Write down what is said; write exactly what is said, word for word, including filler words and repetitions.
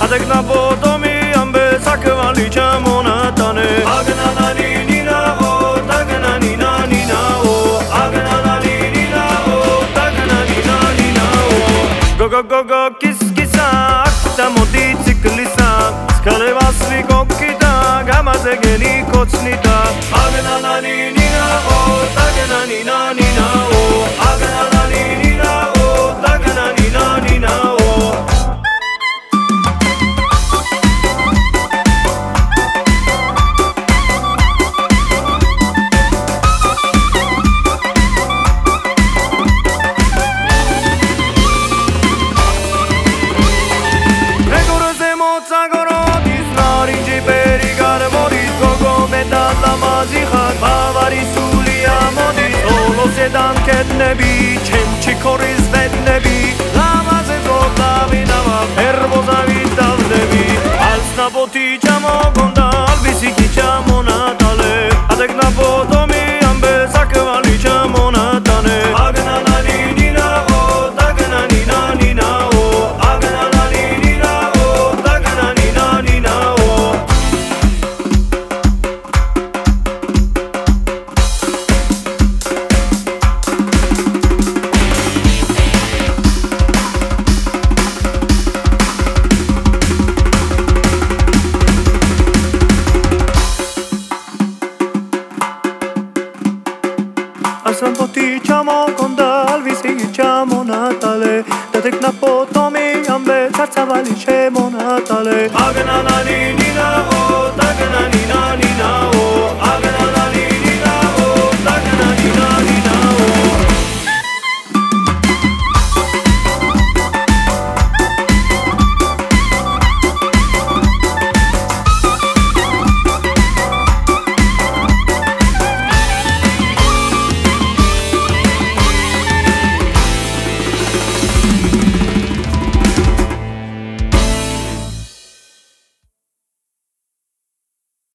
Adek na potomi ambe sakvali chamonatane agna na ni ni na o tagna ni na ni na o agna na ni ni na o tagna ni na ni na o go go go go kiss kissa akta moticiklisa skale vasli kokita gamaze geni kocnita agna na ni ni na o tagna ni na ni na o agna na ni ni na o tagna ni na ni na o Dan ket nebi, čemči koris ved nebi Lama se zotavi nama, erbo zavital nebi Als na potičamo gondal, visikičamo natale Adek na potomi ambe sakvali čamo natane Agna na ni ni na o, tagna ni na ni na o Agna na ni ni na o, tagna ni na ni na o Sam potičamo gondal, visikičamo natale Dadek na potomi ambe carcavali ćemo natale